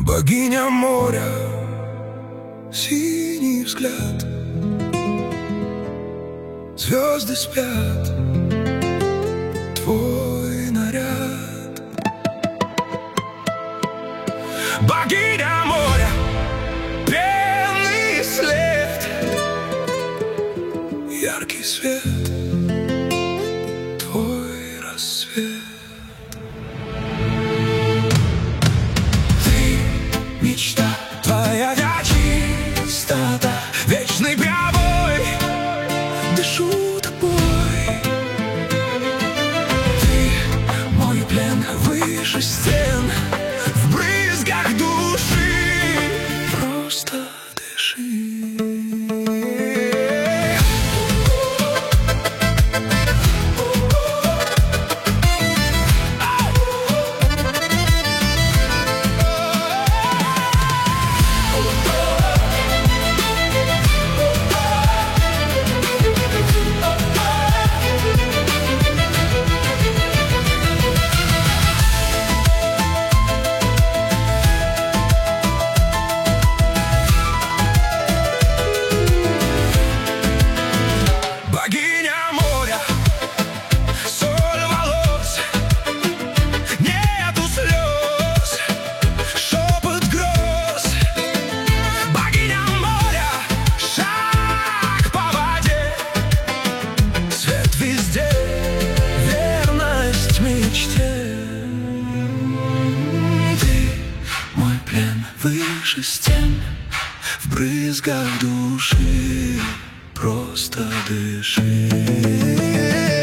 Богиня моря, синий взгляд, звезды спят, твой наряд. Богиня моря, пенный след, яркий свет, твой рассвет. Мечта твоя чистота, вечный прибой, дышу тобой. Ты мой плен выше стен, в брызгах души, просто дыши. Выше стен, в брызгах души, просто дыши.